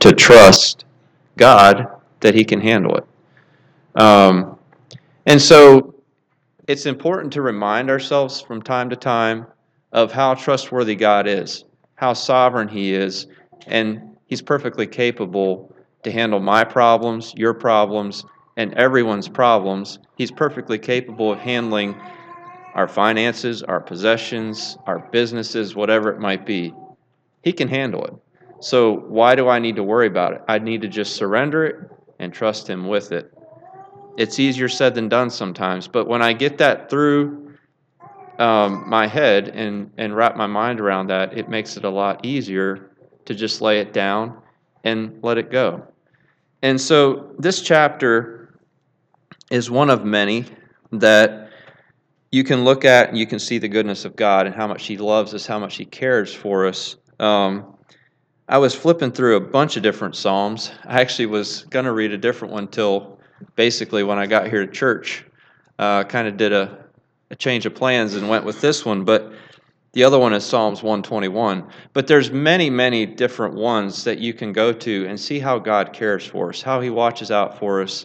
to trust God that He can handle it. And so it's important to remind ourselves from time to time of how trustworthy God is, how sovereign He is, and He's perfectly capable to handle my problems, your problems, and everyone's problems. He's perfectly capable of handling our finances, our possessions, our businesses, whatever it might be. He can handle it. So why do I need to worry about it? I need to just surrender it and trust Him with it. It's easier said than done sometimes, but when I get that through my head and wrap my mind around that, it makes it a lot easier to just lay it down and let it go. And so this chapter is one of many that you can look at and you can see the goodness of God and how much He loves us, how much He cares for us. I was flipping through a bunch of different Psalms. I actually was going to read a different one till basically when I got here to church. Kind of did a change of plans and went with this one, but the other one is Psalms 121. But there's many, many different ones that you can go to and see how God cares for us, how He watches out for us.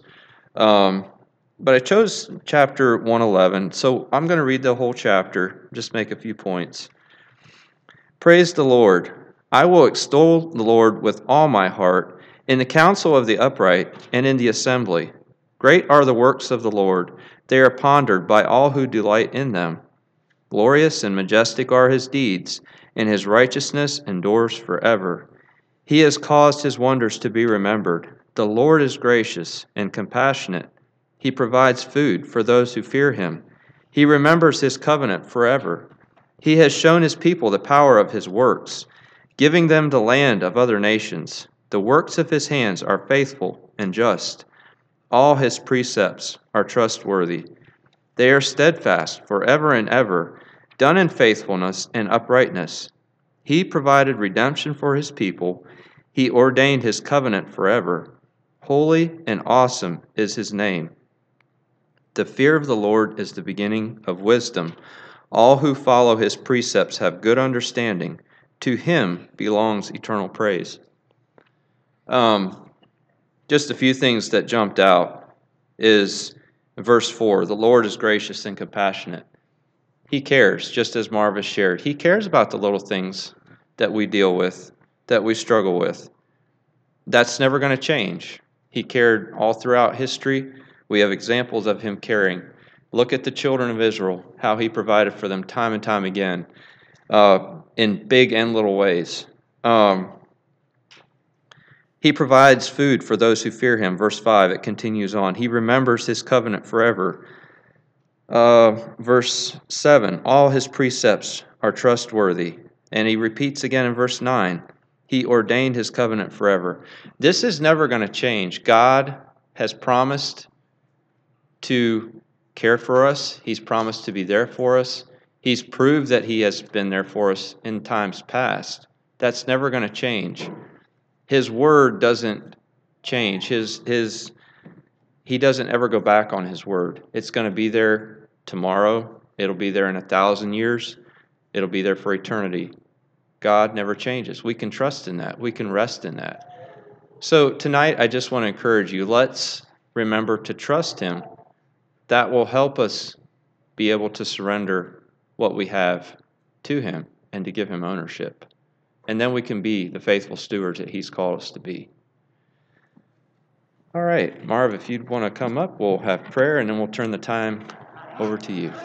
But I chose chapter 111, so I'm going to read the whole chapter, just make a few points. Praise the Lord. I will extol the Lord with all my heart, in the council of the upright and in the assembly. Great are the works of the Lord. They are pondered by all who delight in them. Glorious and majestic are His deeds, and His righteousness endures forever. He has caused His wonders to be remembered. The Lord is gracious and compassionate. He provides food for those who fear Him. He remembers His covenant forever. He has shown His people the power of His works, giving them the land of other nations. The works of His hands are faithful and just. All His precepts are trustworthy. They are steadfast forever and ever, done in faithfulness and uprightness. He provided redemption for His people. He ordained His covenant forever. Holy and awesome is His name. The fear of the Lord is the beginning of wisdom. All who follow His precepts have good understanding. To Him belongs eternal praise. Just a few things that jumped out is verse 4, the Lord is gracious and compassionate. He cares, just as Marv has shared. He cares about the little things that we deal with, that we struggle with. That's never going to change. He cared all throughout history. We have examples of Him caring. Look at the children of Israel, how He provided for them time and time again, in big and little ways. He provides food for those who fear Him. Verse 5, it continues on. He remembers His covenant forever. Verse 7, all His precepts are trustworthy. And He repeats again in verse 9, He ordained His covenant forever. This is never going to change. God has promised to care for us. He's promised to be there for us. He's proved that He has been there for us in times past. That's never going to change. His word doesn't change. He doesn't ever go back on His word. It's going to be there tomorrow. It'll be there in 1,000 years. It'll be there for eternity. God never changes. We can trust in that. We can rest in that. So tonight, I just want to encourage you, let's remember to trust Him. That will help us be able to surrender what we have to Him and to give Him ownership. And then we can be the faithful stewards that He's called us to be. All right, Marv, if you'd want to come up, we'll have prayer, and then we'll turn the time over to you.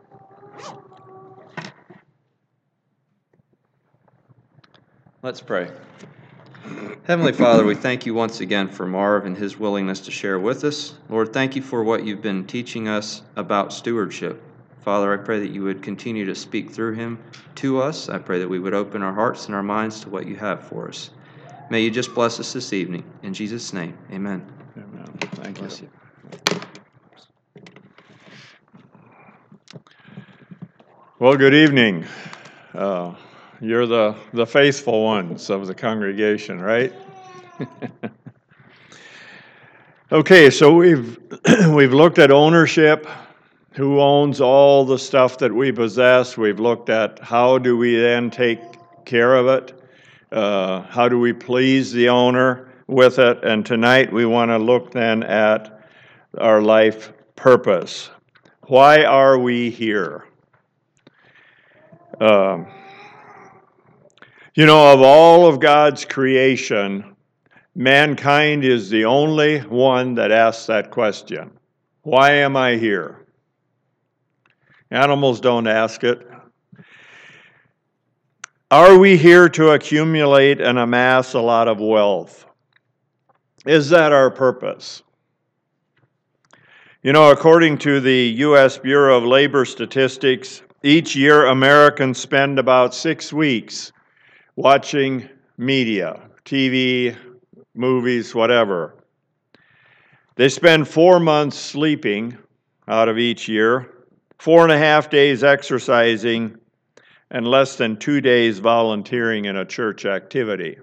Let's pray. Heavenly Father, we thank You once again for Marv and his willingness to share with us. Lord, thank You for what You've been teaching us about stewardship. Father, I pray that You would continue to speak through him to us. I pray that we would open our hearts and our minds to what You have for us. May You just bless us this evening. In Jesus' name, amen. Amen. Thank you. Well, good evening. You're the faithful ones of the congregation, right? Okay, so we've looked at ownership. Who owns all the stuff that we possess? We've looked at how do we then take care of it. How do we please the owner with it? And tonight we want to look then at our life purpose. Why are we here? Of all of God's creation, mankind is the only one that asks that question. Why am I here? Animals don't ask it. Are we here to accumulate and amass a lot of wealth? Is that our purpose? According to the U.S. Bureau of Labor Statistics, each year Americans spend about 6 weeks watching media, TV, movies, whatever. They spend 4 months sleeping out of each year, 4.5 days exercising, and less than 2 days volunteering in a church activity.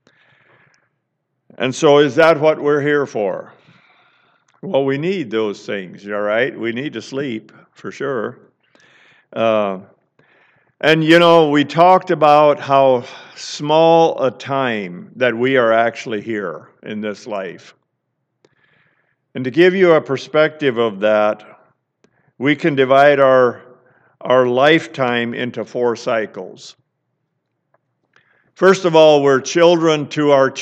And so is that what we're here for? Well, we need those things, all right? We need to sleep, for sure. We talked about how small a time that we are actually here in this life. And to give you a perspective of that, we can divide our lifetime into 4 cycles. First of all, we're children to our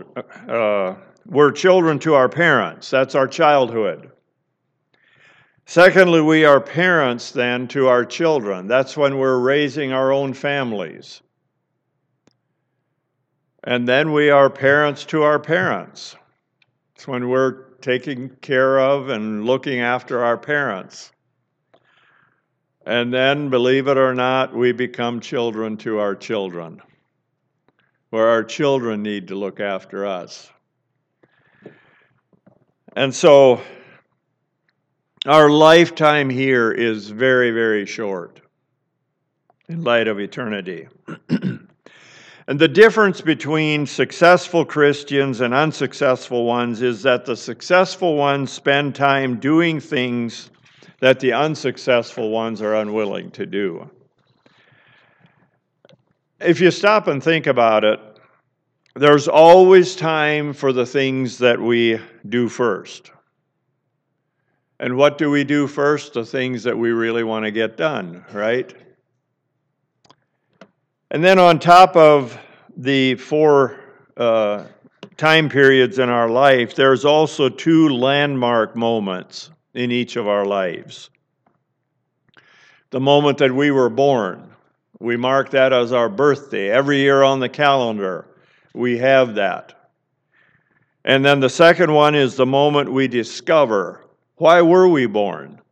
parents. That's our childhood. Secondly, we are parents then to our children. That's when we're raising our own families. And then we are parents to our parents. It's when we're taking care of and looking after our parents. And then, believe it or not, we become children to our children, where our children need to look after us. And so, our lifetime here is very, very short in light of eternity. And the difference between successful Christians and unsuccessful ones is that the successful ones spend time doing things that the unsuccessful ones are unwilling to do. If you stop and think about it, there's always time for the things that we do first. And what do we do first? The things that we really want to get done, right? And then on top of the 4 time periods in our life, there's also 2 landmark moments in each of our lives. The moment that we were born, we mark that as our birthday. Every year on the calendar, we have that. And then the second one is the moment we discover, why were we born?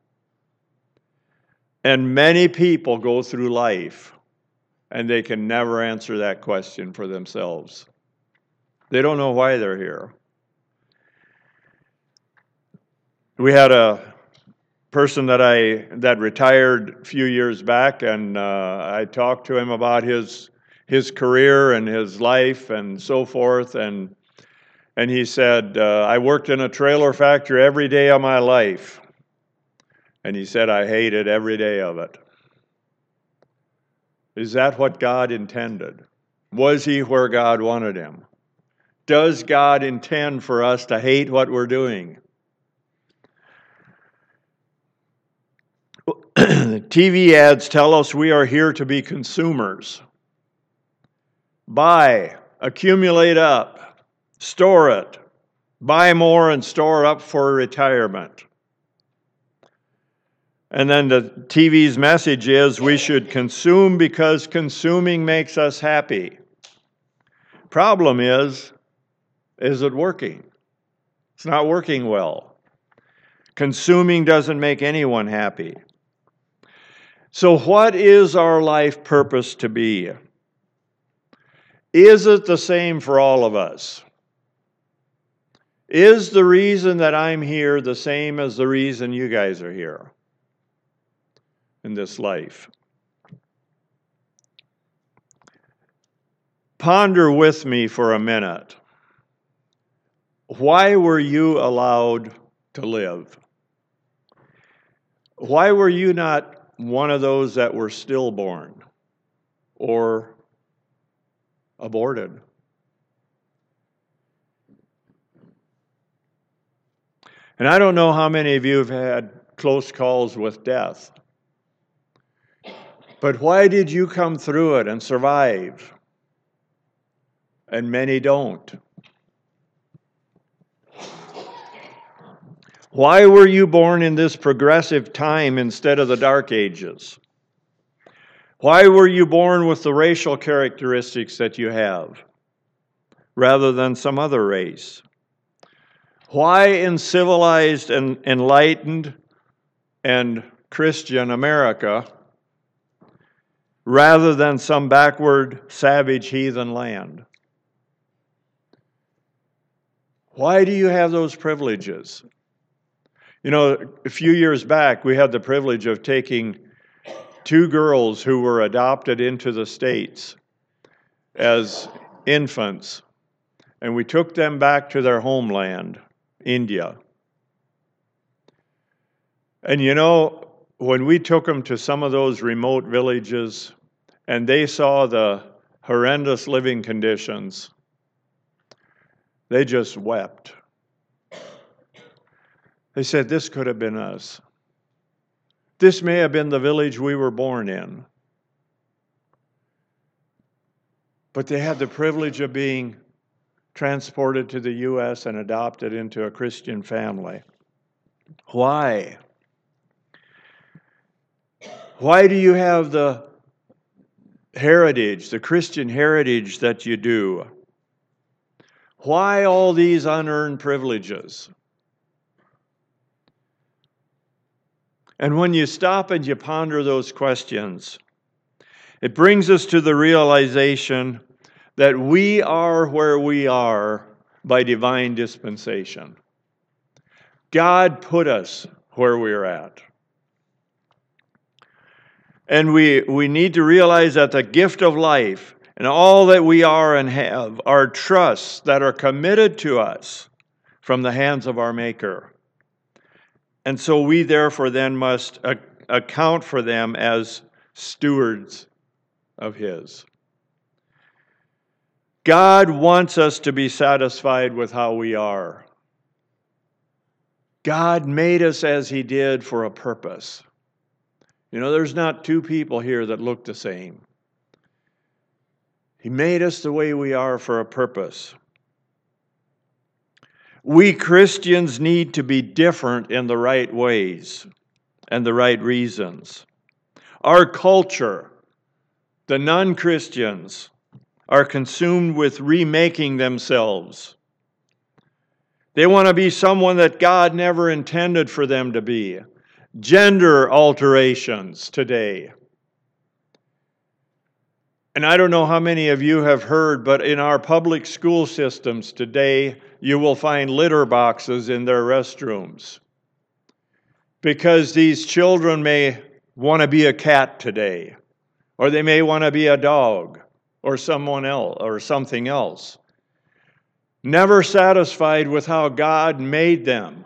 And many people go through life and they can never answer that question for themselves. They don't know why they're here. We had a person that retired a few years back, and I talked to him about his career and his life and so forth, and he said, I worked in a trailer factory every day of my life. And he said, I hated every day of it. Is that what God intended? Was he where God wanted him? Does God intend for us to hate what we're doing? TV ads tell us we are here to be consumers. Buy, accumulate up, store it, buy more and store up for retirement. And then the TV's message is we should consume because consuming makes us happy. Problem is it working? It's not working well. Consuming doesn't make anyone happy. So what is our life purpose to be? Is it the same for all of us? Is the reason that I'm here the same as the reason you guys are here in this life? Ponder with me for a minute. Why were you allowed to live? Why were you not one of those that were stillborn or aborted. And I don't know how many of you have had close calls with death. But why did you come through it and survive? And many don't. Why were you born in this progressive time instead of the Dark Ages? Why were you born with the racial characteristics that you have, rather than some other race? Why in civilized and enlightened and Christian America, rather than some backward, savage, heathen land? Why do you have those privileges? You know, a few years back, we had the privilege of taking 2 girls who were adopted into the States as infants, and we took them back to their homeland, India. And you know, when we took them to some of those remote villages and they saw the horrendous living conditions, they just wept. They said, this could have been us. This may have been the village we were born in. But they had the privilege of being transported to the U.S. and adopted into a Christian family. Why? Why do you have the heritage, the Christian heritage that you do? Why all these unearned privileges? And when you stop and you ponder those questions, it brings us to the realization that we are where we are by divine dispensation. God put us where we're at. And we need to realize that the gift of life and all that we are and have are trusts that are committed to us from the hands of our Maker. And so we therefore then must account for them as stewards of His. God wants us to be satisfied with how we are. God made us as He did for a purpose. You know, there's not 2 people here that look the same. He made us the way we are for a purpose. We Christians need to be different in the right ways and the right reasons. Our culture, the non-Christians, are consumed with remaking themselves. They want to be someone that God never intended for them to be. Gender alterations today. And I don't know how many of you have heard, but in our public school systems today, you will find litter boxes in their restrooms. Because these children may want to be a cat today, or they may want to be a dog, or someone else, or something else. Never satisfied with how God made them.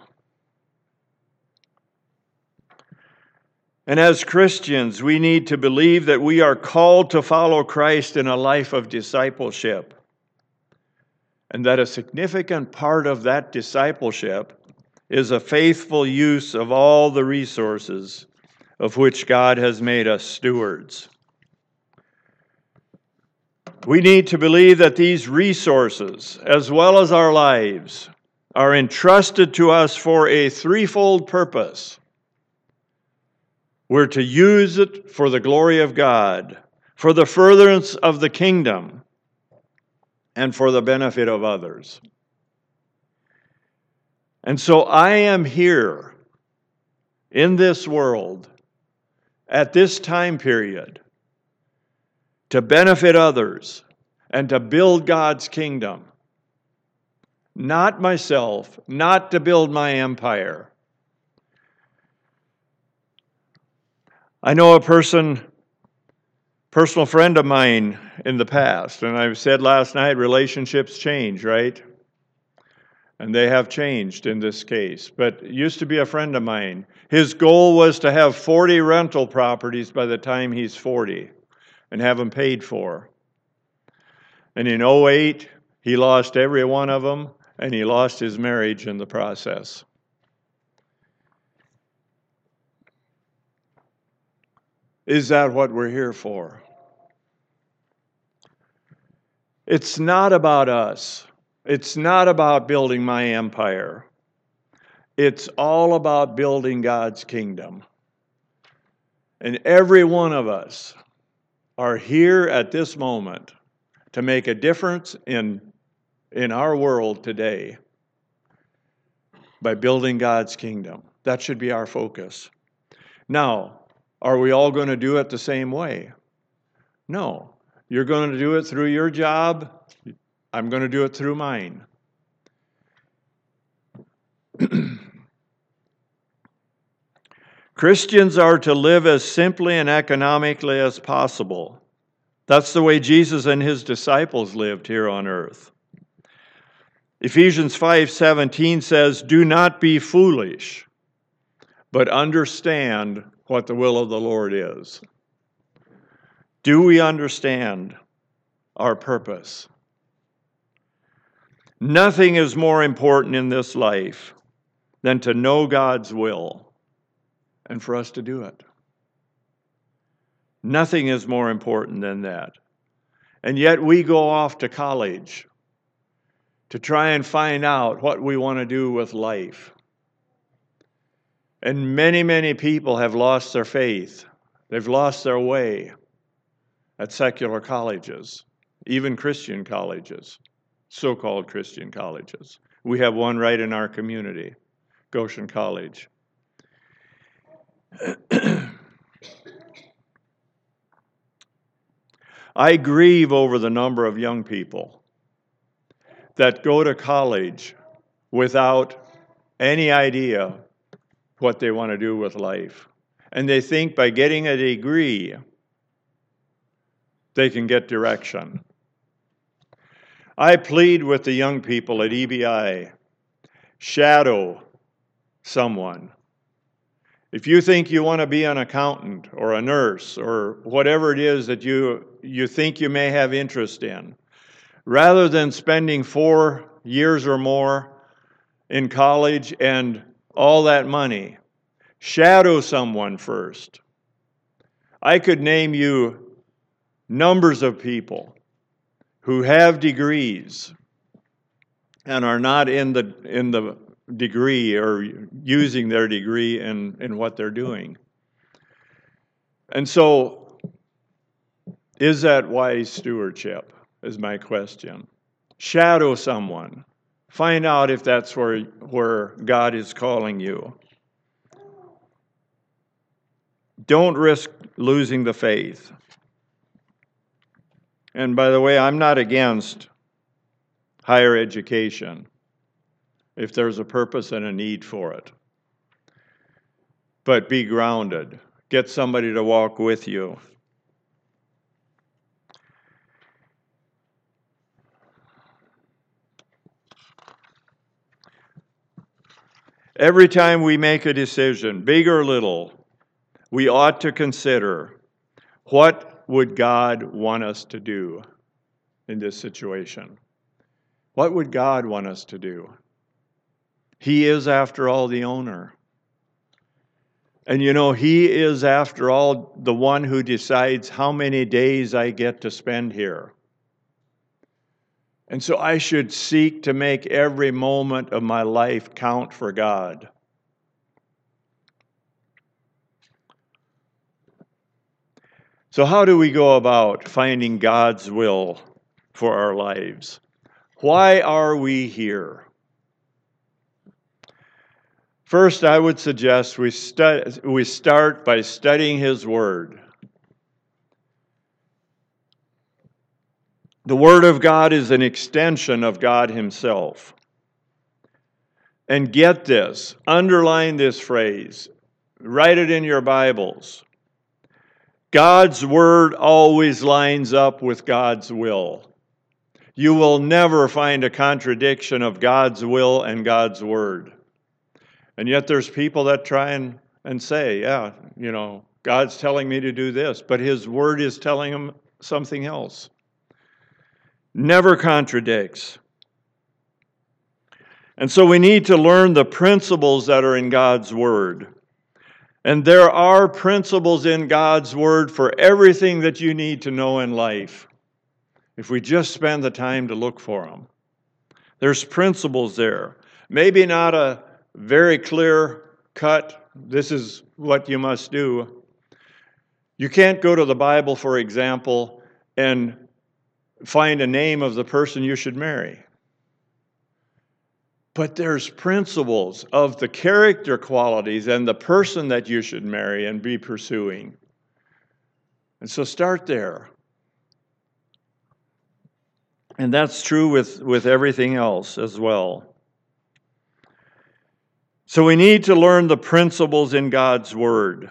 And as Christians, we need to believe that we are called to follow Christ in a life of discipleship. And that a significant part of that discipleship is a faithful use of all the resources of which God has made us stewards. We need to believe that these resources, as well as our lives, are entrusted to us for a threefold purpose. We're to use it for the glory of God, for the furtherance of the kingdom, and for the benefit of others. And so I am here in this world at this time period to benefit others and to build God's kingdom. Not myself, not to build my empire. I know a personal friend of mine in the past, and I've said last night, relationships change, right? And they have changed in this case. But it used to be a friend of mine. His goal was to have 40 rental properties by the time he's 40 and have them paid for. And in '08, he lost every one of them, and he lost his marriage in the process. Is that what we're here for? It's not about us. It's not about building my empire. It's all about building God's kingdom. And every one of us are here at this moment to make a difference in our world today by building God's kingdom. That should be our focus. Now, are we all going to do it the same way? No. You're going to do it through your job. I'm going to do it through mine. Christians are to live as simply and economically as possible. That's the way Jesus and his disciples lived here on earth. Ephesians 5:17 says, "Do not be foolish, but understand what the will of the Lord is." Do we understand our purpose? Nothing is more important in this life than to know God's will and for us to do it. Nothing is more important than that. And yet we go off to college to try and find out what we want to do with life. And many, many people have lost their faith. They've lost their way at secular colleges, even Christian colleges, so-called Christian colleges. We have one right in our community, Goshen College. I grieve over the number of young people that go to college without any idea what they want to do with life. And they think by getting a degree, they can get direction. I plead with the young people at EBI, shadow someone. If you think you want to be an accountant or a nurse or whatever it is that you think you may have interest in, rather than spending 4 years or more in college and all that money, shadow someone first. I could name you numbers of people who have degrees and are not in the degree or using their degree in what they're doing. And so, is that wise stewardship, is my question. Shadow someone. Find out if that's where God is calling you. Don't risk losing the faith. And by the way, I'm not against higher education if there's a purpose and a need for it. But be grounded. Get somebody to walk with you. Every time we make a decision, big or little, we ought to consider, what would God want us to do in this situation? What would God want us to do? He is, after all, the owner. And He is, after all, the one who decides how many days I get to spend here. And so I should seek to make every moment of my life count for God. So how do we go about finding God's will for our lives? Why are we here? First, I would suggest we start by studying His Word. The Word of God is an extension of God Himself. And get this, underline this phrase, write it in your Bibles. God's Word always lines up with God's will. You will never find a contradiction of God's will and God's Word. And yet there's people that try and say, God's telling me to do this, but His Word is telling them something else. never contradicts. And so we need to learn the principles that are in God's Word. And there are principles in God's Word for everything that you need to know in life, if we just spend the time to look for them. There's principles there. Maybe not a very clear cut, this is what you must do. You can't go to the Bible, for example, and find a name of the person you should marry. But there's principles of the character qualities and the person that you should marry and be pursuing. And so start there. And that's true with everything else as well. So we need to learn the principles in God's Word.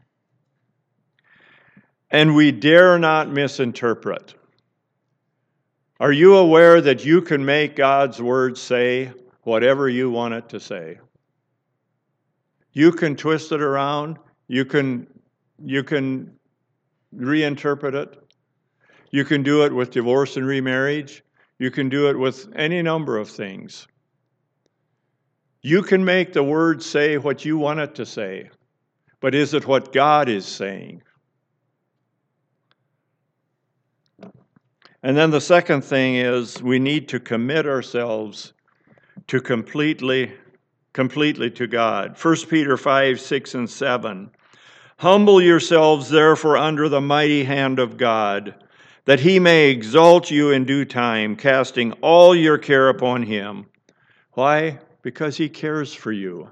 And we dare not misinterpret. Are you aware that you can make God's Word say whatever you want it to say? You can twist it around. You can reinterpret it. You can do it with divorce and remarriage. You can do it with any number of things. You can make the Word say what you want it to say. But is it what God is saying? And then the second thing is we need to commit ourselves to completely to God. 1 Peter 5, 6, and 7. Humble yourselves, therefore, under the mighty hand of God, that he may exalt you in due time, casting all your care upon him. Why? Because he cares for you.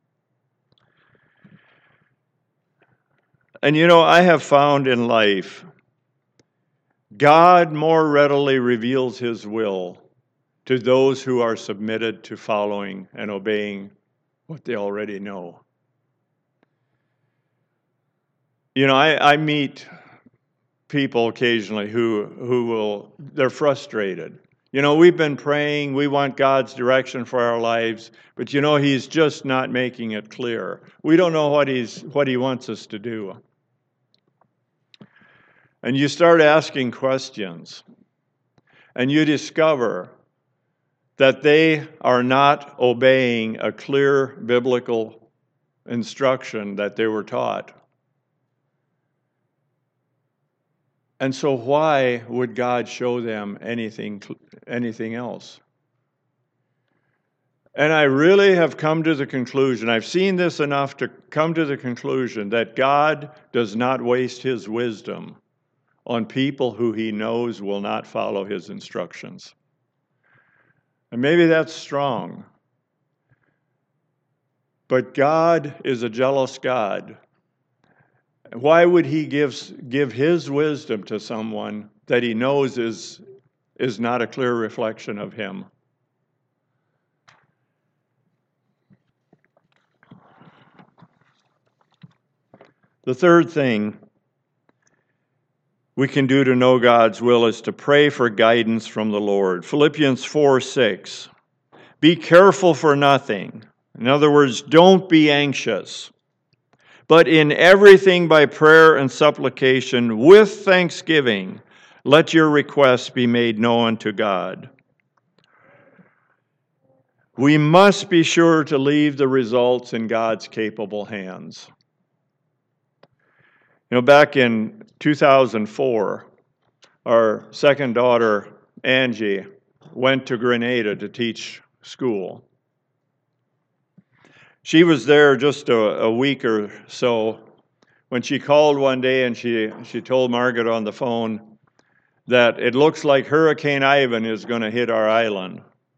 And I have found in life, God more readily reveals his will to those who are submitted to following and obeying what they already know. I meet people occasionally they're frustrated. We've been praying, we want God's direction for our lives, but he's just not making it clear. We don't know what he wants us to do. And you start asking questions, and you discover that they are not obeying a clear biblical instruction that they were taught. And so why would God show them anything else? And I really have come to the conclusion, I've seen this enough to come to the conclusion that God does not waste his wisdom on people who he knows will not follow his instructions. And maybe that's strong. But God is a jealous God. Why would he give his wisdom to someone that he knows is not a clear reflection of him? The third thing we can do to know God's will is to pray for guidance from the Lord. Philippians 4:6. Be careful for nothing. In other words, don't be anxious, but in everything by prayer and supplication with thanksgiving, let your requests be made known to God. We must be sure to leave the results in God's capable hands. Back in 2004, our second daughter, Angie, went to Grenada to teach school. She was there just a week or so when she called one day and she told Margaret on the phone that it looks like Hurricane Ivan is going to hit our island.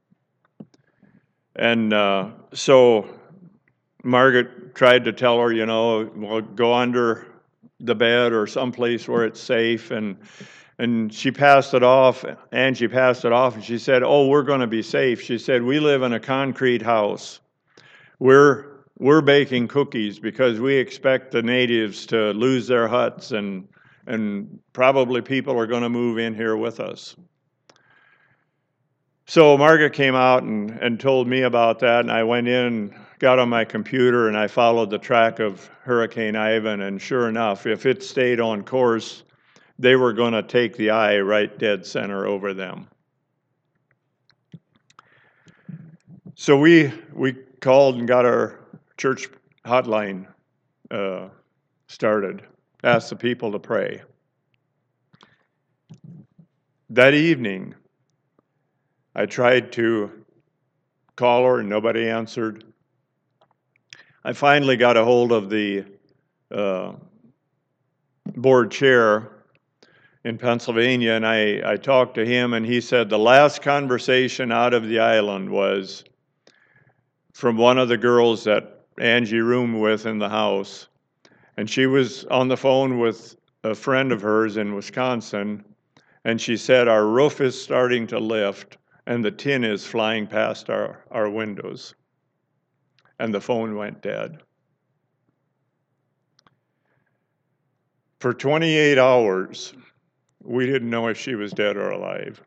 And so Margaret tried to tell her, well, go under the bed or someplace where it's safe, and she passed it off. Angie passed it off, and she said, "Oh, we're going to be safe." She said, "We live in a concrete house. We're baking cookies because we expect the natives to lose their huts, and probably people are going to move in here with us." So Margaret came out and told me about that, and I went in, got on my computer, and I followed the track of Hurricane Ivan, and sure enough, if it stayed on course, they were going to take the eye right dead center over them. So we called and got our church hotline started, asked the people to pray. That evening, I tried to call her and nobody answered. I finally got a hold of the board chair in Pennsylvania, and I talked to him, and he said the last conversation out of the island was from one of the girls that Angie roomed with in the house, and she was on the phone with a friend of hers in Wisconsin, and she said, our roof is starting to lift, and the tin is flying past our windows. And the phone went dead. For 28 hours, we didn't know if she was dead or alive.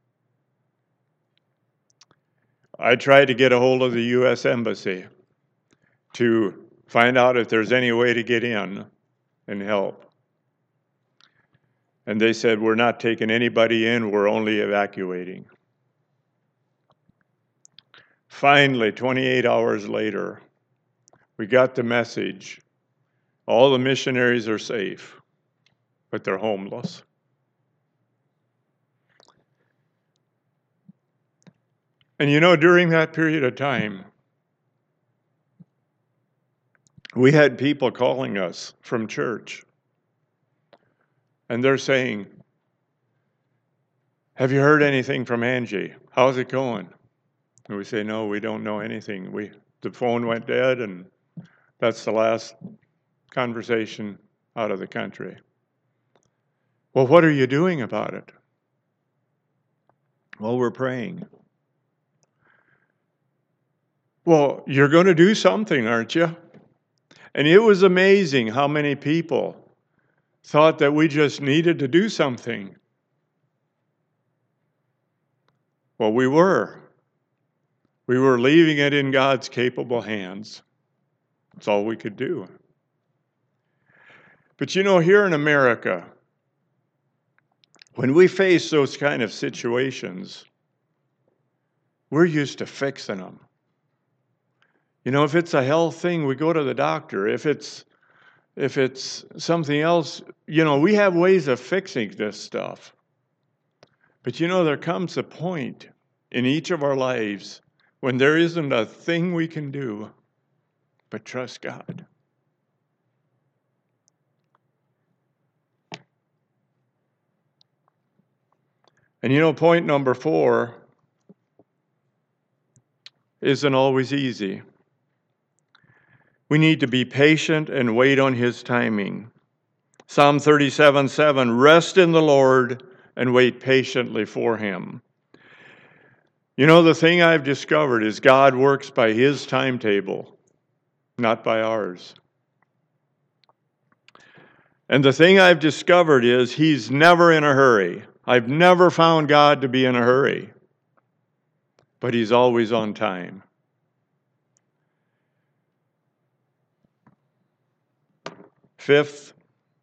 I tried to get a hold of the U.S. Embassy to find out if there's any way to get in and help. And they said, we're not taking anybody in, we're only evacuating. Finally, 28 hours later, we got the message. All the missionaries are safe, but they're homeless. And you know, during that period of time, we had people calling us from church. And they're saying, have you heard anything from Angie? How's it going? And we say, no, we don't know anything. The phone went dead, and that's the last conversation out of the country. Well, what are you doing about it? Well, we're praying. Well, you're going to do something, aren't you? And it was amazing how many people thought that we just needed to do something. Well, we were. We were leaving it in God's capable hands. That's all we could do. But you know, here in America, when we face those kind of situations, we're used to fixing them. You know, if it's a health thing, we go to the doctor. If it's something else, you know, we have ways of fixing this stuff. But you know, there comes a point in each of our lives when there isn't a thing we can do but trust God. And you know, point number 4 isn't always easy. We need to be patient and wait on His timing. Psalm 37:7, rest in the Lord and wait patiently for Him. You know, the thing I've discovered is God works by His timetable, not by ours. And the thing I've discovered is He's never in a hurry. I've never found God to be in a hurry, but He's always on time. Fifth,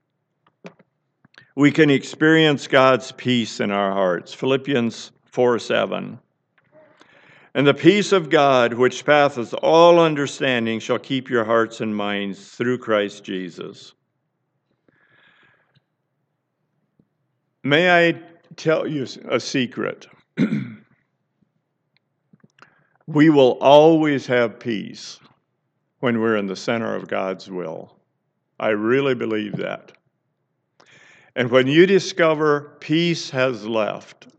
we can experience God's peace in our hearts. Philippians 4:7. And the peace of God, which passeth all understanding, shall keep your hearts and minds through Christ Jesus. May I tell you a secret? We will always have peace when we're in the center of God's will. I really believe that. And when you discover peace has left,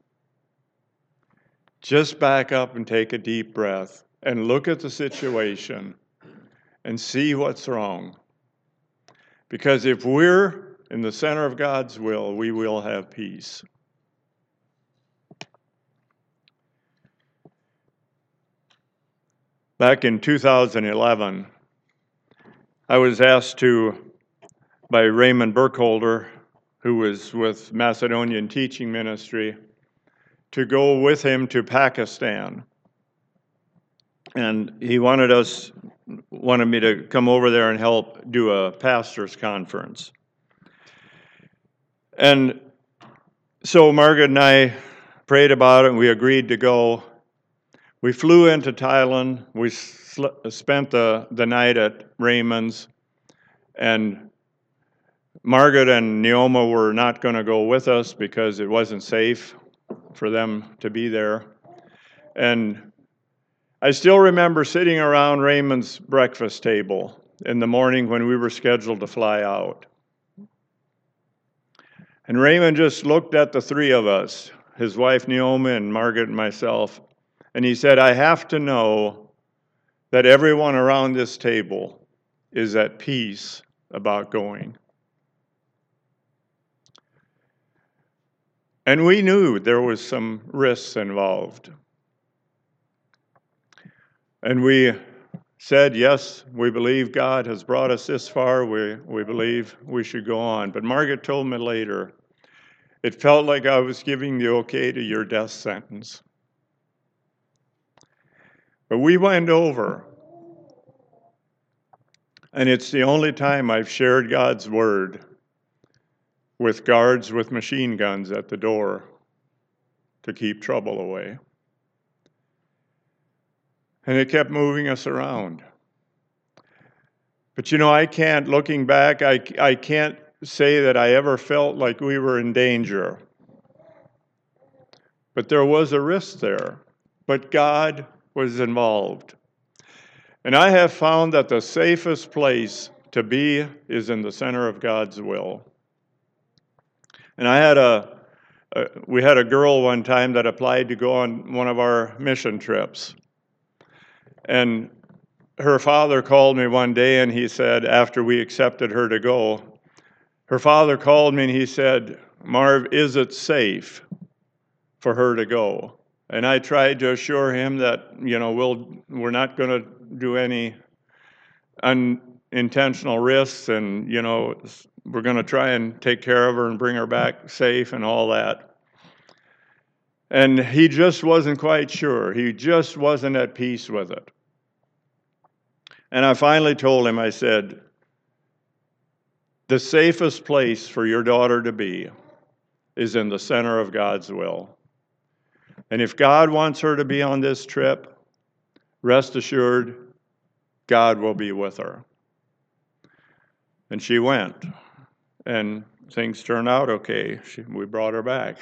just back up and take a deep breath and look at the situation and see what's wrong. Because if we're in the center of God's will, we will have peace. Back in 2011, I was asked by Raymond Burkholder, who was with Macedonian Teaching Ministry, to go with him to Pakistan. And he wanted me to come over there and help do a pastor's conference. And so Margaret and I prayed about it, and we agreed to go. We flew into Thailand. We spent the night at Raymond's, and Margaret and Neoma were not going to go with us because it wasn't safe for them to be there. And I still remember sitting around Raymond's breakfast table in the morning when we were scheduled to fly out. And Raymond just looked at the three of us, his wife Neoma and Margaret and myself, and he said, I have to know that everyone around this table is at peace about going. And we knew there was some risks involved. And we said, yes, we believe God has brought us this far. We believe we should go on. But Margaret told me later, it felt like I was giving the okay to your death sentence. But we went over. And it's the only time I've shared God's word with guards with machine guns at the door to keep trouble away. And it kept moving us around. But I can't, looking back, I can't say that I ever felt like we were in danger. But there was a risk there. But God was involved. And I have found that the safest place to be is in the center of God's will. And we had a girl one time that applied to go on one of our mission trips. And her father called me one day and he said, after we accepted her to go, her father called me and he said, Marv, is it safe for her to go? And I tried to assure him that, we're not going to do any unintentional risks, and, we're going to try and take care of her and bring her back safe and all that. And he just wasn't quite sure. He just wasn't at peace with it. And I finally told him, I said, the safest place for your daughter to be is in the center of God's will. And if God wants her to be on this trip, rest assured, God will be with her. And she went. And things turned out okay. We brought her back.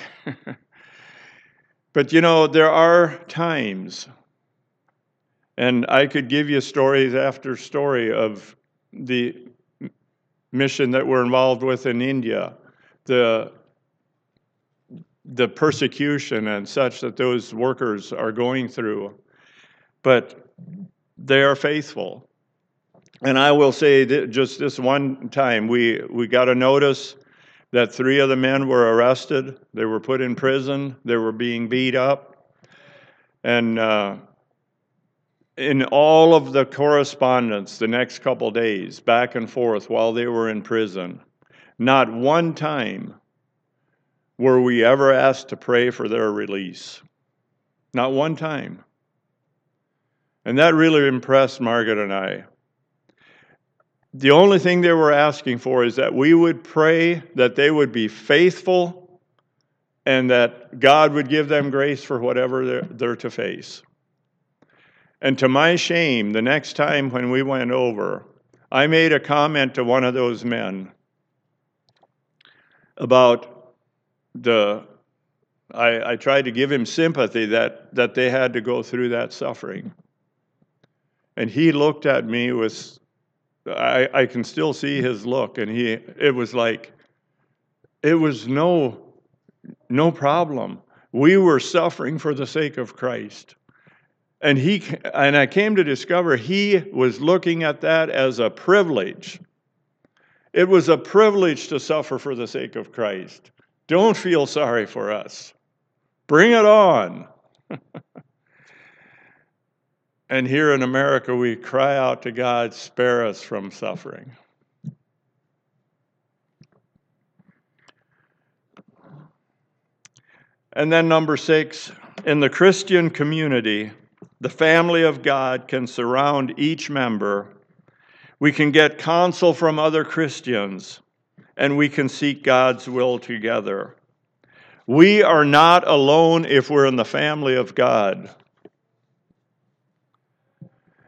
But there are times, and I could give you stories after story of the mission that we're involved with in India, the persecution and such that those workers are going through. But they are faithful. And I will say that just this one time, we got a notice that 3 of the men were arrested. They were put in prison. They were being beat up. And in all of the correspondence the next couple days, back and forth while they were in prison, not one time were we ever asked to pray for their release. Not one time. And that really impressed Margaret and I. The only thing they were asking for is that we would pray that they would be faithful and that God would give them grace for whatever they're to face. And to my shame, the next time when we went over, I made a comment to one of those men about I tried to give him sympathy that they had to go through that suffering. And he looked at me with, I can still see his look, and it was like, it was no problem. We were suffering for the sake of Christ. And I came to discover he was looking at that as a privilege. It was a privilege to suffer for the sake of Christ. Don't feel sorry for us. Bring it on. And here in America, we cry out to God, spare us from suffering. And then number 6, in the Christian community, the family of God can surround each member. We can get counsel from other Christians, and we can seek God's will together. We are not alone if we're in the family of God.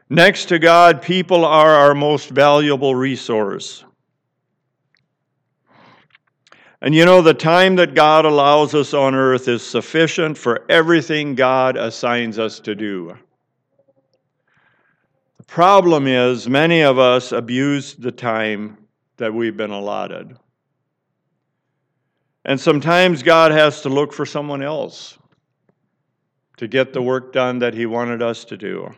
Next to God, people are our most valuable resource. And you know, the time that God allows us on earth is sufficient for everything God assigns us to do. The problem is, many of us abuse the time that we've been allotted. And sometimes God has to look for someone else to get the work done that He wanted us to do.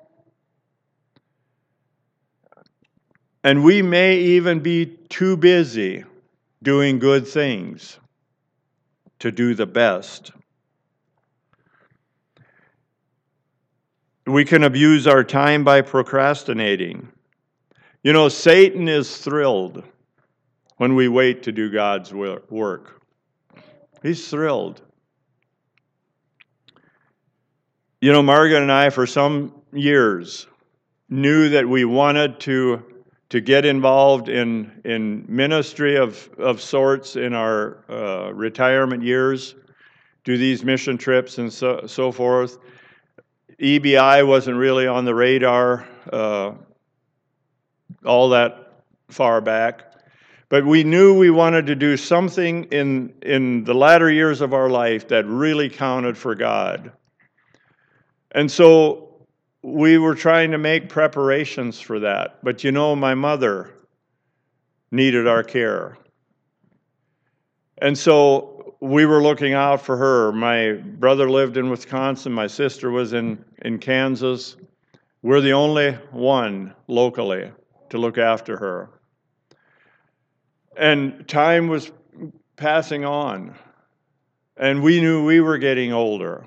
And we may even be too busy doing good things to do the best. We can abuse our time by procrastinating. You know, Satan is thrilled when we wait to do God's work. He's thrilled. You know, Margaret and I, for some years, knew that we wanted to get involved in ministry of sorts in our retirement years, do these mission trips and so forth. EBI wasn't really on the radar all that far back. But we knew we wanted to do something in the latter years of our life that really counted for God. And so we were trying to make preparations for that. But you know, my mother needed our care. And so we were looking out for her. My brother lived in Wisconsin. My sister was in Kansas. We're the only one locally to look after her. And time was passing on. And we knew we were getting older.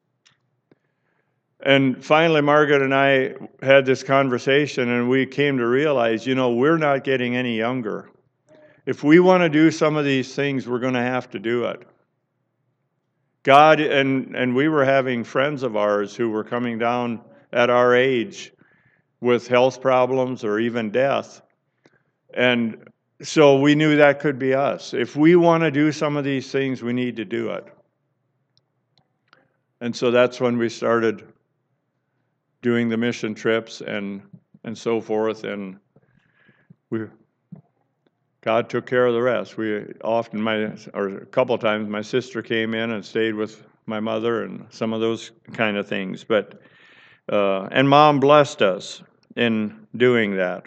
And finally, Margaret and I had this conversation, and we came to realize, you know, we're not getting any younger. If we want to do some of these things, we're going to have to do it. God, and we were having friends of ours who were coming down at our age with health problems or even death. And so we knew that could be us. If we want to do some of these things, we need to do it. And so that's when we started doing the mission trips and so forth, and God took care of the rest. We often, a couple of times, my sister came in and stayed with my mother and some of those kind of things. But and Mom blessed us in doing that.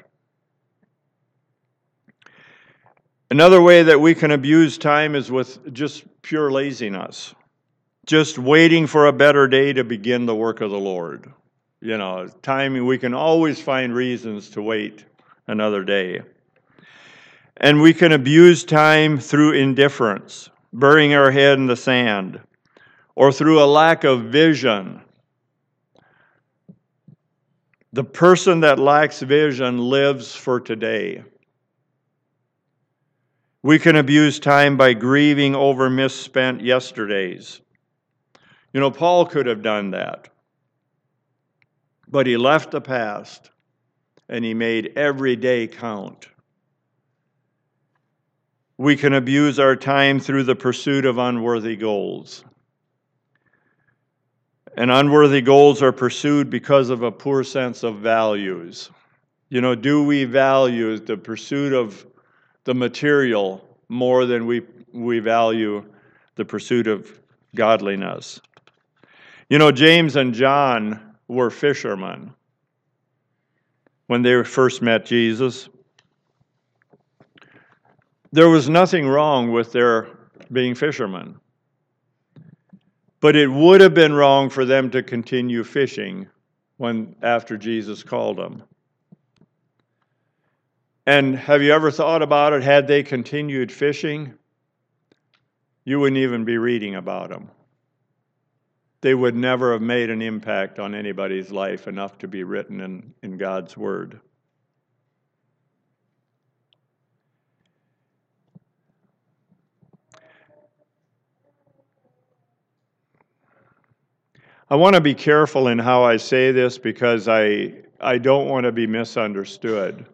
Another way that we can abuse time is with just pure laziness, just waiting for a better day to begin the work of the Lord. You know, timing, we can always find reasons to wait another day. And we can abuse time through indifference, burying our head in the sand, or through a lack of vision. The person that lacks vision lives for today. We can abuse time by grieving over misspent yesterdays. You know, Paul could have done that. But he left the past, and he made every day count. We can abuse our time through the pursuit of unworthy goals. And unworthy goals are pursued because of a poor sense of values. You know, do we value the pursuit of the material more than we value the pursuit of godliness? You know, James and John were fishermen when they first met Jesus. There was nothing wrong with their being fishermen. But it would have been wrong for them to continue fishing after Jesus called them. And have you ever thought about it? Had they continued fishing, you wouldn't even be reading about them. They would never have made an impact on anybody's life enough to be written in God's Word. I want to be careful in how I say this because I don't want to be misunderstood.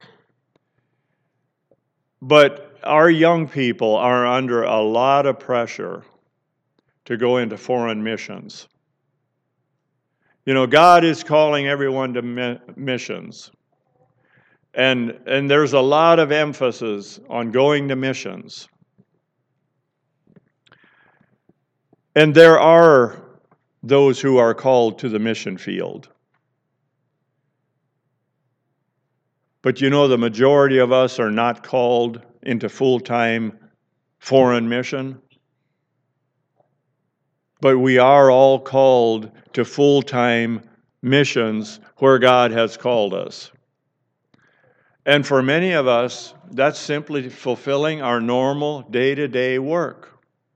But our young people are under a lot of pressure to go into foreign missions. You know, God is calling everyone to missions. And there's a lot of emphasis on going to missions. And there are those who are called to the mission field. But you know, the majority of us are not called into full-time foreign mission. But we are all called to full-time missions where God has called us. And for many of us, that's simply fulfilling our normal day-to-day work.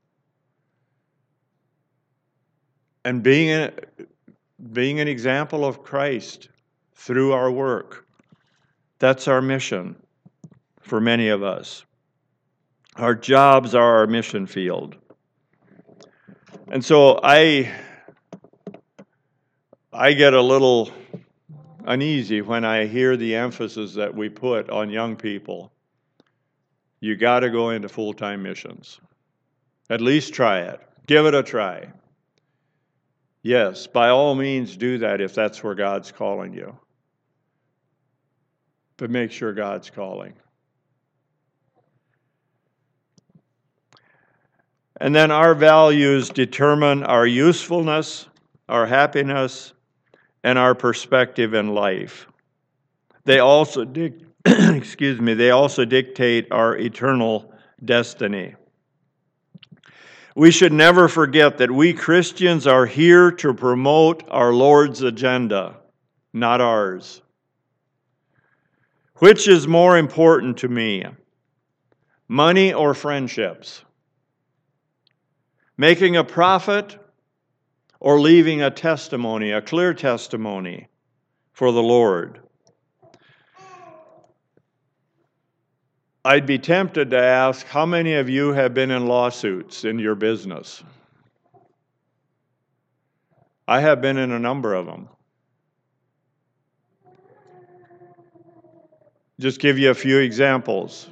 And being an example of Christ through our work. That's our mission for many of us. Our jobs are our mission field. And so I get a little uneasy when I hear the emphasis that we put on young people. You got to go into full-time missions. At least try it. Give it a try. Yes, by all means do that if that's where God's calling you. But make sure God's calling. And then our values determine our usefulness, our happiness, and our perspective in life. They also they also dictate our eternal destiny. We should never forget that we Christians are here to promote our Lord's agenda, not ours. Which is more important to me, money or friendships? Making a profit or leaving a testimony, a clear testimony for the Lord? I'd be tempted to ask, how many of you have been in lawsuits in your business? I have been in a number of them. Just give you a few examples.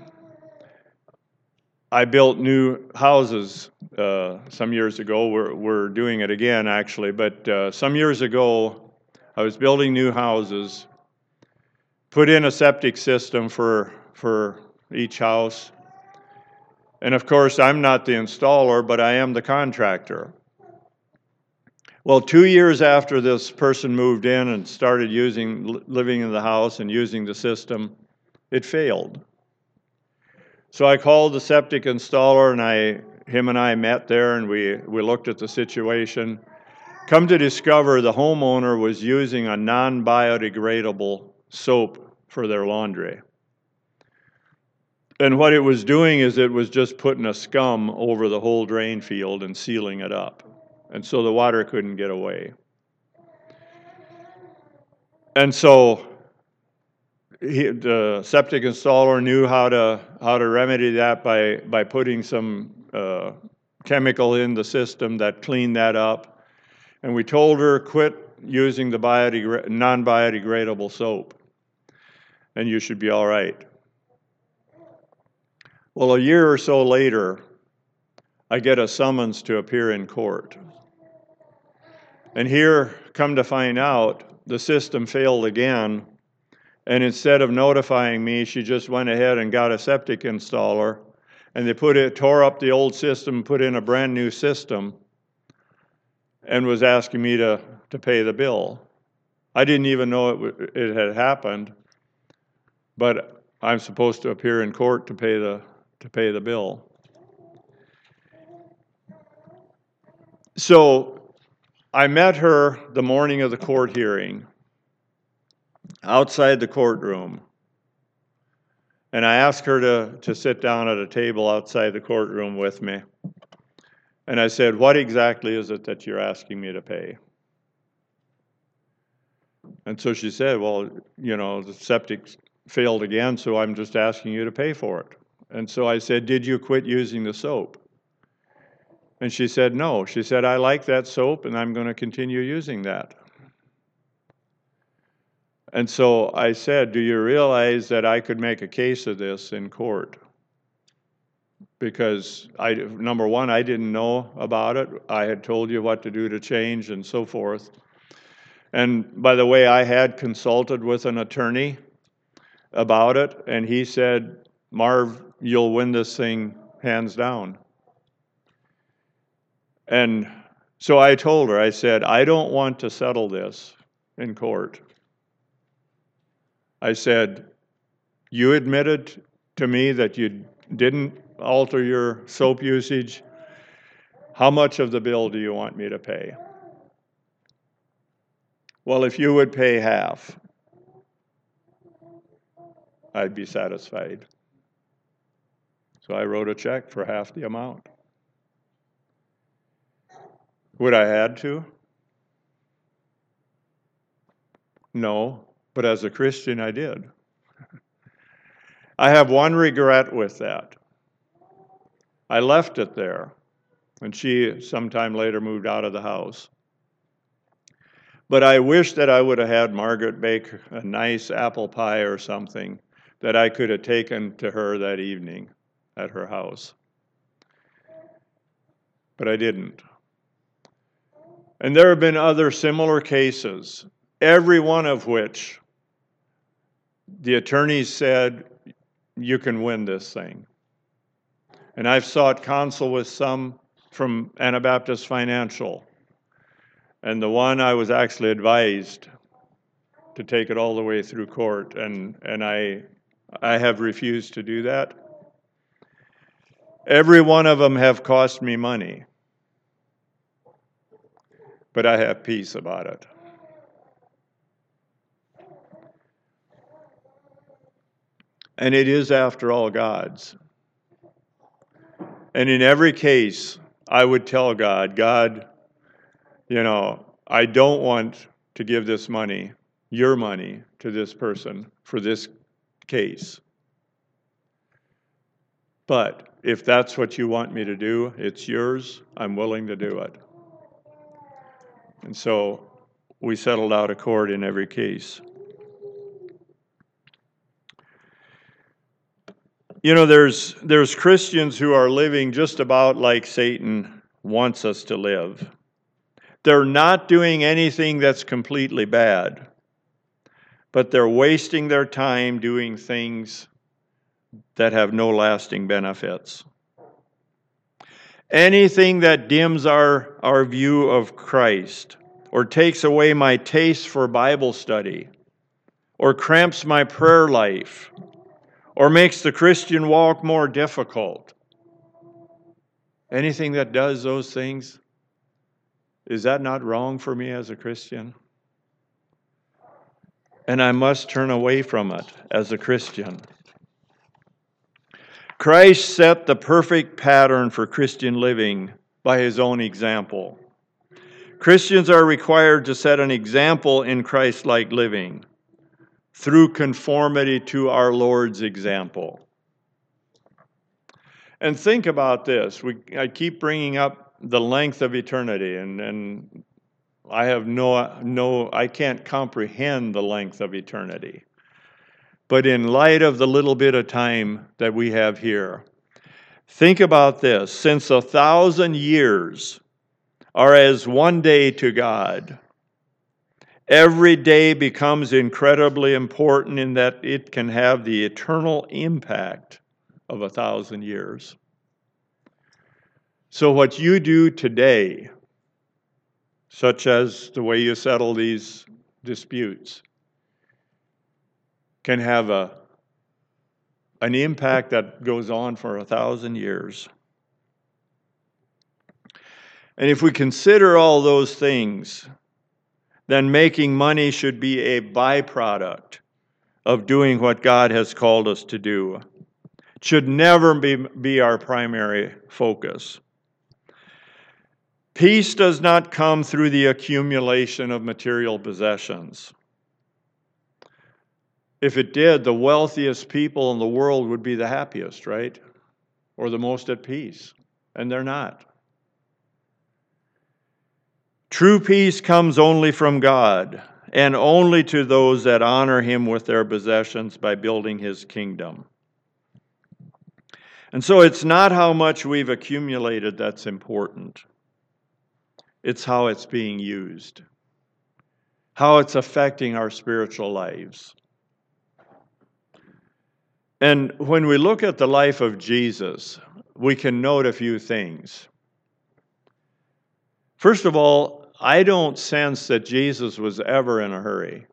I built new houses some years ago. We're doing it again, actually. But some years ago, I was building new houses, put in a septic system for each house. And of course, I'm not the installer, but I am the contractor. Well, 2 years after this person moved in and started living in the house and using the system, it failed. So I called the septic installer, and him and I met there, and we looked at the situation. Come to discover, the homeowner was using a non-biodegradable soap for their laundry. And what it was doing is it was just putting a scum over the whole drain field and sealing it up. And so the water couldn't get away. And so the septic installer knew how to remedy that by putting some chemical in the system that cleaned that up. And we told her, quit using the non-biodegradable soap, and you should be all right. Well, a year or so later, I get a summons to appear in court. And here, come to find out, the system failed again. And instead of notifying me, she just went ahead and got a septic installer, and they tore up the old system, put in a brand new system, and was asking me to pay the bill. I didn't even know it had happened, but I'm supposed to appear in court to pay the bill. So I met her the morning of the court hearing, outside the courtroom. And I asked her to sit down at a table outside the courtroom with me. And I said, what exactly is it that you're asking me to pay? And so she said, well, the septic failed again, so I'm just asking you to pay for it. And so I said, did you quit using the soap? And she said, no. She said, I like that soap, and I'm going to continue using that. And so I said, do you realize that I could make a case of this in court? Because, number one, I didn't know about it. I had told you what to do to change and so forth. And by the way, I had consulted with an attorney about it, and he said, Marv, you'll win this thing hands down. And so I told her, I said, I don't want to settle this in court. I said, you admitted to me that you didn't alter your soap usage. How much of the bill do you want me to pay? Well, if you would pay half, I'd be satisfied. So I wrote a check for half the amount. Would I had to? No, but as a Christian, I did. I have one regret with that. I left it there, and she sometime later moved out of the house. But I wish that I would have had Margaret bake a nice apple pie or something that I could have taken to her that evening at her house. But I didn't. And there have been other similar cases, every one of which the attorneys said, you can win this thing. And I've sought counsel with some from Anabaptist Financial. And the one I was actually advised to take it all the way through court, and I have refused to do that. Every one of them have cost me money, but I have peace about it. And it is, after all, God's. And in every case, I would tell God, I don't want to give this money, your money, to this person for this case. But if that's what you want me to do, it's yours. I'm willing to do it. And so we settled out of court in every case. There's Christians who are living just about like Satan wants us to live. They're not doing anything that's completely bad, but they're wasting their time doing things that have no lasting benefits. Anything that dims our view of Christ, or takes away my taste for Bible study, or cramps my prayer life, or makes the Christian walk more difficult. Anything that does those things, is that not wrong for me as a Christian? And I must turn away from it as a Christian. Christ set the perfect pattern for Christian living by his own example. Christians are required to set an example in Christ-like living through conformity to our Lord's example. And think about this. I keep bringing up the length of eternity, and I have I can't comprehend the length of eternity. But in light of the little bit of time that we have here, think about this. Since 1,000 years are as one day to God, every day becomes incredibly important in that it can have the eternal impact of 1,000 years. So what you do today, such as the way you settle these disputes, can have an impact that goes on for 1,000 years. And if we consider all those things, then making money should be a byproduct of doing what God has called us to do. It should never be our primary focus. Peace does not come through the accumulation of material possessions. If it did, the wealthiest people in the world would be the happiest, right? Or the most at peace. And they're not. True peace comes only from God, and only to those that honor him with their possessions by building his kingdom. And so it's not how much we've accumulated that's important. It's how it's being used. how it's affecting our spiritual lives. And when we look at the life of Jesus, we can note a few things. First of all, I don't sense that Jesus was ever in a hurry.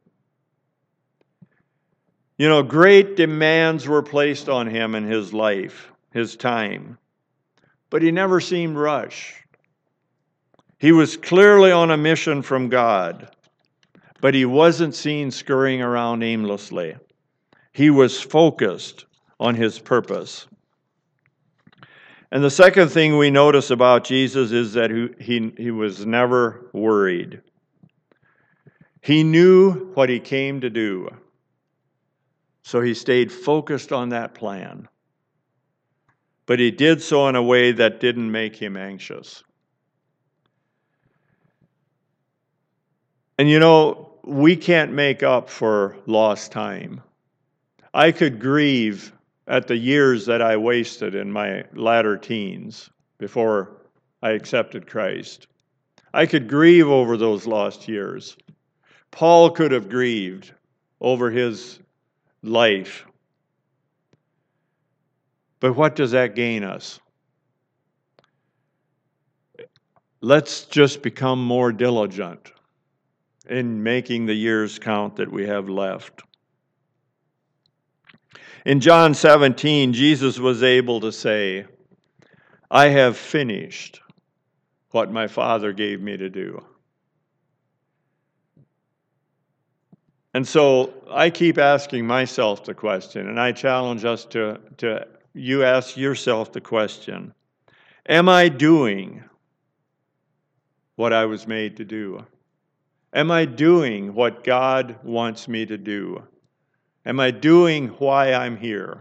You know, great demands were placed on him in his life, his time, but he never seemed rushed. He was clearly on a mission from God, but he wasn't seen scurrying around aimlessly. He was focused on his purpose. And the second thing we notice about Jesus is that he was never worried. He knew what he came to do, so he stayed focused on that plan. But he did so in a way that didn't make him anxious. And you know, we can't make up for lost time. I could grieve at the years that I wasted in my latter teens before I accepted Christ. I could grieve over those lost years. Paul could have grieved over his life. But what does that gain us? Let's just become more diligent in making the years count that we have left. In John 17, Jesus was able to say, I have finished what my Father gave me to do. And so I keep asking myself the question, and I challenge us to you ask yourself the question, am I doing what I was made to do? Am I doing what God wants me to do? Am I doing why I'm here?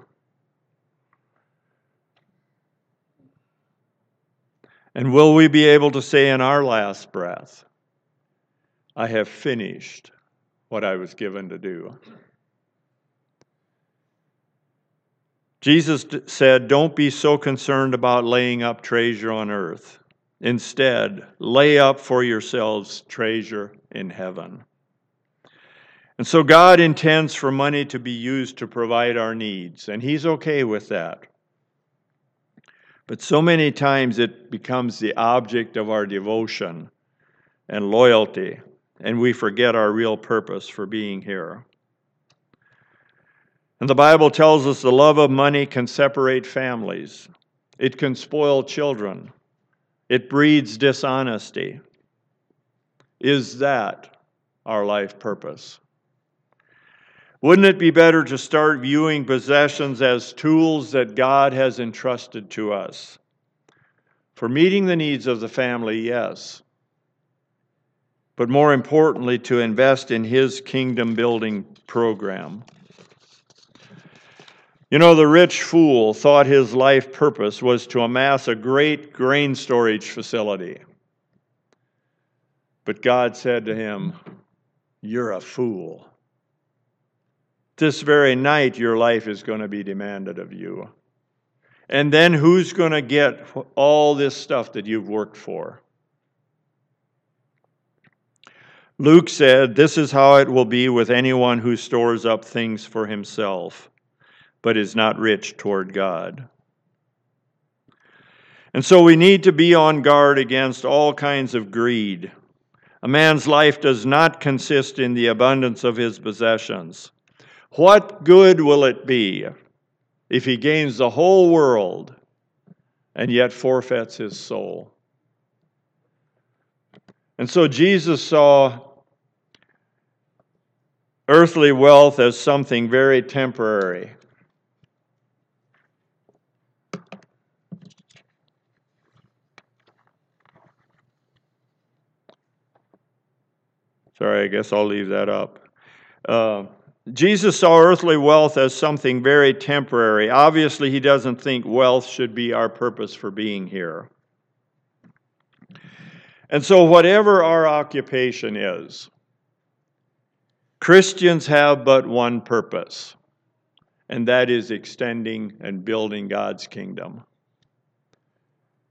And will we be able to say in our last breath, I have finished what I was given to do? Jesus said, don't be so concerned about laying up treasure on earth. Instead, lay up for yourselves treasure in heaven. And so God intends for money to be used to provide our needs, and He's okay with that. But so many times it becomes the object of our devotion and loyalty, and we forget our real purpose for being here. And the Bible tells us the love of money can separate families. It can spoil children. It breeds dishonesty. Is that our life purpose? Wouldn't it be better to start viewing possessions as tools that God has entrusted to us? For meeting the needs of the family, yes. But more importantly, to invest in His kingdom building program. You know, the rich fool thought his life purpose was to amass a great grain storage facility. But God said to him, you're a fool. This very night, your life is going to be demanded of you. And then who's going to get all this stuff that you've worked for? Luke said, this is how it will be with anyone who stores up things for himself, but is not rich toward God. And so we need to be on guard against all kinds of greed. A man's life does not consist in the abundance of his possessions. What good will it be if he gains the whole world and yet forfeits his soul? And so Jesus saw earthly wealth as something very temporary. Sorry, I guess I'll leave that up. Jesus saw earthly wealth as something very temporary. Obviously, He doesn't think wealth should be our purpose for being here. And so whatever our occupation is, Christians have but one purpose, and that is extending and building God's kingdom.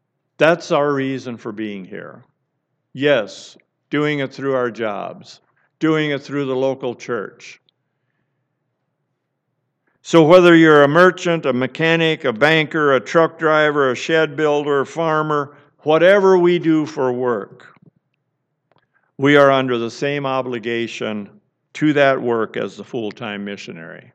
That's our reason for being here. Yes, doing it through our jobs. doing it through the local church. So whether you're a merchant, a mechanic, a banker, a truck driver, a shed builder, a farmer, whatever we do for work, we are under the same obligation to that work as the full-time missionary.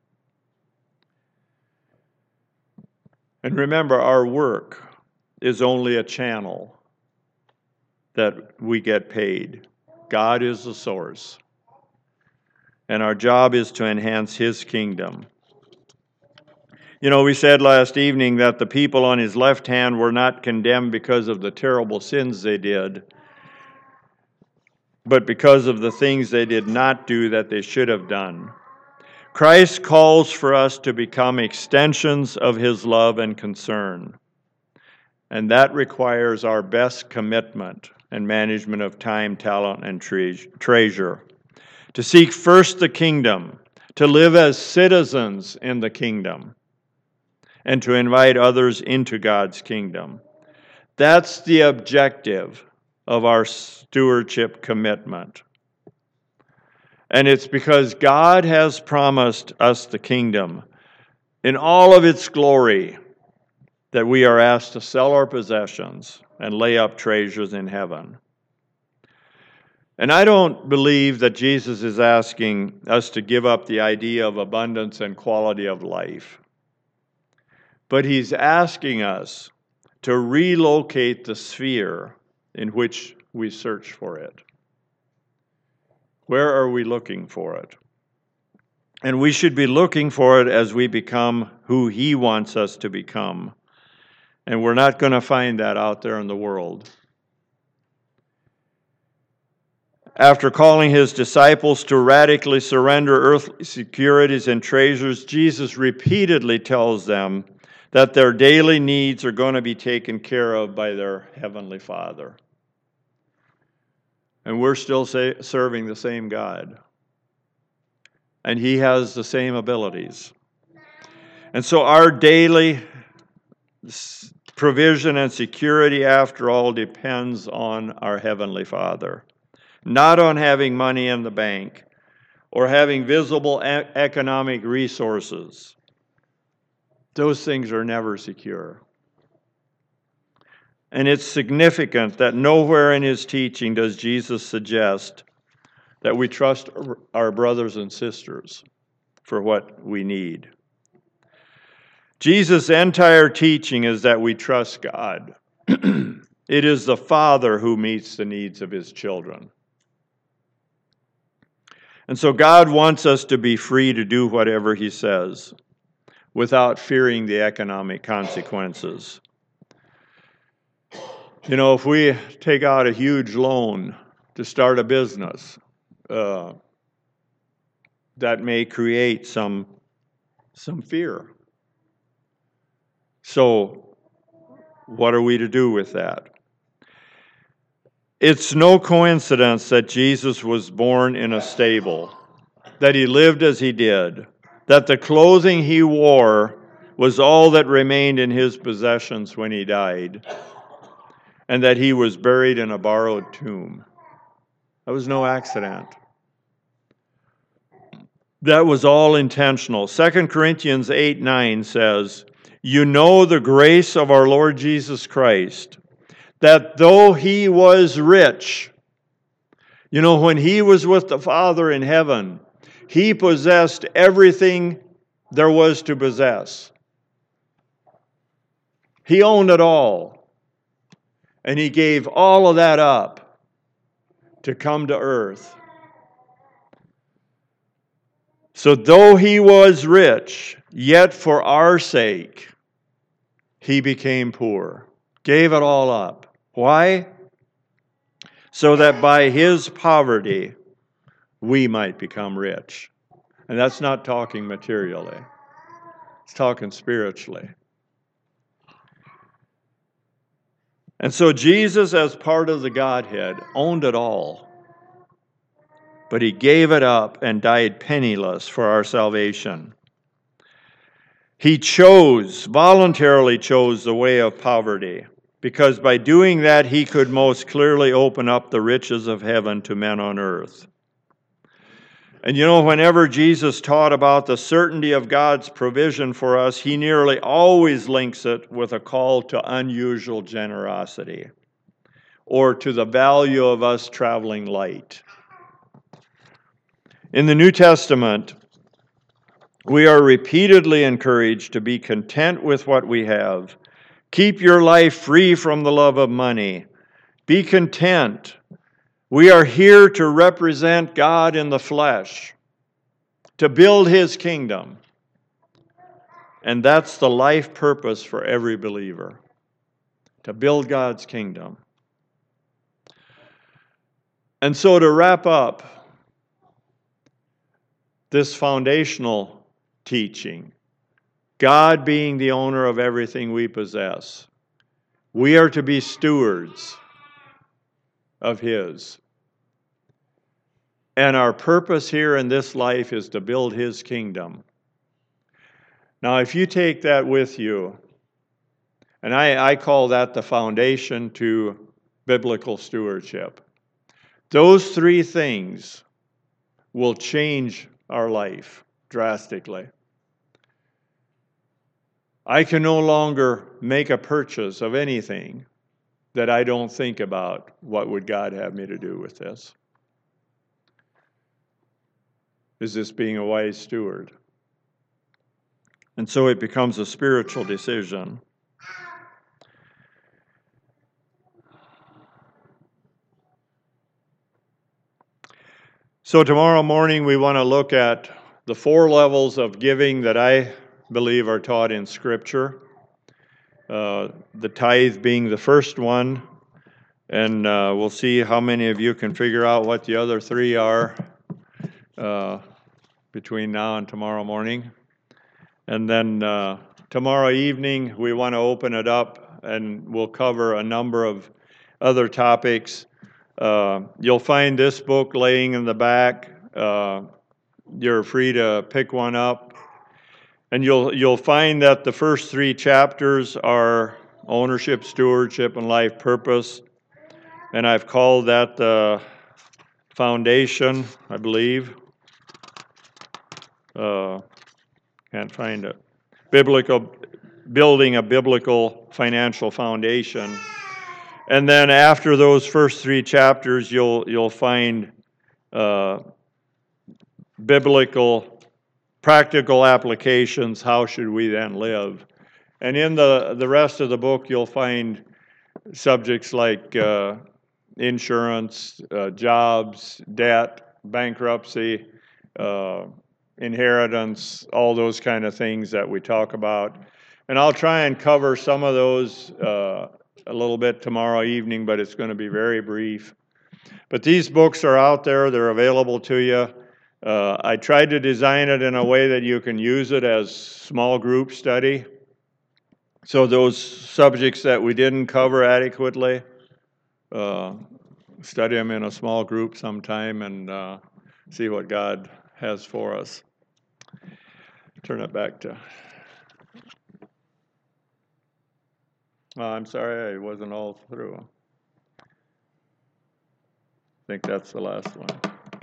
And remember, our work is only a channel that we get paid. God is the source. And our job is to enhance His kingdom. You know, we said last evening that the people on His left hand were not condemned because of the terrible sins they did, but because of the things they did not do that they should have done. Christ calls for us to become extensions of His love and concern. And that requires our best commitment and management of time, talent, and treasure. To seek first the kingdom, to live as citizens in the kingdom, and to invite others into God's kingdom. That's the objective of our stewardship commitment. And it's because God has promised us the kingdom in all of its glory that we are asked to sell our possessions and lay up treasures in heaven. And I don't believe that Jesus is asking us to give up the idea of abundance and quality of life. But He's asking us to relocate the sphere in which we search for it. Where are we looking for it? And we should be looking for it as we become who He wants us to become. And we're not going to find that out there in the world. After calling His disciples to radically surrender earthly securities and treasures, Jesus repeatedly tells them that their daily needs are going to be taken care of by their Heavenly Father. And we're still serving the same God. And He has the same abilities. And so our daily provision and security, after all, depends on our Heavenly Father. Not on having money in the bank or having visible economic resources. Those things are never secure. And it's significant that nowhere in His teaching does Jesus suggest that we trust our brothers and sisters for what we need. Jesus' entire teaching is that we trust God. It is the Father who meets the needs of His children. And so God wants us to be free to do whatever He says without fearing the economic consequences. You know, if we take out a huge loan to start a business, that may create some fear. So, what are we to do with that? It's no coincidence that Jesus was born in a stable, that He lived as He did, that the clothing He wore was all that remained in His possessions when He died, and that He was buried in a borrowed tomb. That was no accident. That was all intentional. 2 Corinthians 8:9 says, "You know the grace of our Lord Jesus Christ, that though He was rich," you know, when He was with the Father in heaven, He possessed everything there was to possess. He owned it all. And He gave all of that up to come to earth. So though He was rich, yet for our sake, He became poor. Gave it all up. Why? So that by His poverty, we might become rich. And that's not talking materially. It's talking spiritually. And so Jesus, as part of the Godhead, owned it all. But He gave it up and died penniless for our salvation. He voluntarily chose the way of poverty, because by doing that, He could most clearly open up the riches of heaven to men on earth. And whenever Jesus taught about the certainty of God's provision for us, he nearly always links it with a call to unusual generosity or to the value of us traveling light. In the New Testament, we are repeatedly encouraged to be content with what we have. Keep your life free from the love of money. Be content. We are here to represent God in the flesh, to build his kingdom. And that's the life purpose for every believer, to build God's kingdom. And so to wrap up this foundational teaching, God being the owner of everything we possess, we are to be stewards of his. And our purpose here in this life is to build his kingdom. Now, if you take that with you, and I call that the foundation to biblical stewardship, those three things will change our life drastically. I can no longer make a purchase of anything that I don't think about, what would God have me to do with this? Is this being a wise steward? And so it becomes a spiritual decision. So tomorrow morning we want to look at the 4 levels of giving that I believe are taught in Scripture. The tithe being the first one, and we'll see how many of you can figure out what the other 3 are between now and tomorrow morning. And then tomorrow evening we want to open it up, and we'll cover a number of other topics. You'll find this book laying in the back. You're free to pick one up. And you'll find that the first 3 chapters are ownership, stewardship, and life purpose. And I've called that the foundation, I believe. Can't find it. Building a biblical financial foundation. And then after those first 3 chapters, you'll find biblical practical applications. How should we then live? And in the rest of the book, you'll find subjects like insurance, jobs, debt, bankruptcy, inheritance, all those kind of things that we talk about. And I'll try and cover some of those a little bit tomorrow evening, but it's going to be very brief. But these books are out there. They're available to you. I tried to design it in a way that you can use it as small group study. So those subjects that we didn't cover adequately, study them in a small group sometime and see what God has for us. Turn it back to... Oh, I'm sorry, I wasn't all through. I think that's the last one.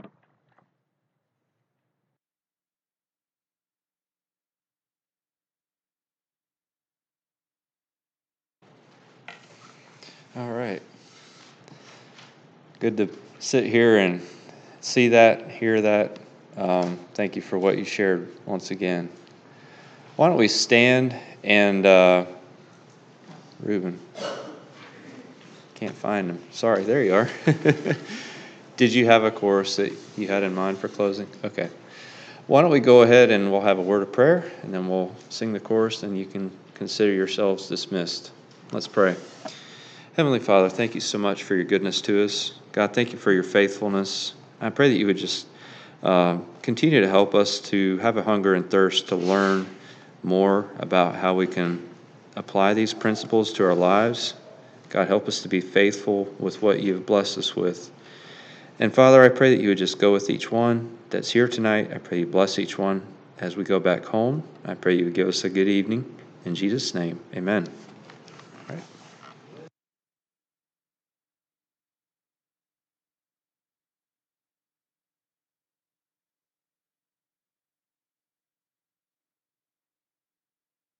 All right. Good to sit here and see that, hear that. Thank you for what you shared once again. Why don't we stand and Reuben, can't find him. Sorry, there you are. Did you have a chorus that you had in mind for closing? Okay. Why don't we go ahead and we'll have a word of prayer, and then we'll sing the chorus, and you can consider yourselves dismissed. Let's pray. Heavenly Father, thank you so much for your goodness to us. God, thank you for your faithfulness. I pray that you would just continue to help us to have a hunger and thirst to learn more about how we can apply these principles to our lives. God, help us to be faithful with what you've blessed us with. And Father, I pray that you would just go with each one that's here tonight. I pray you bless each one as we go back home. I pray you would give us a good evening. In Jesus' name, amen. All right.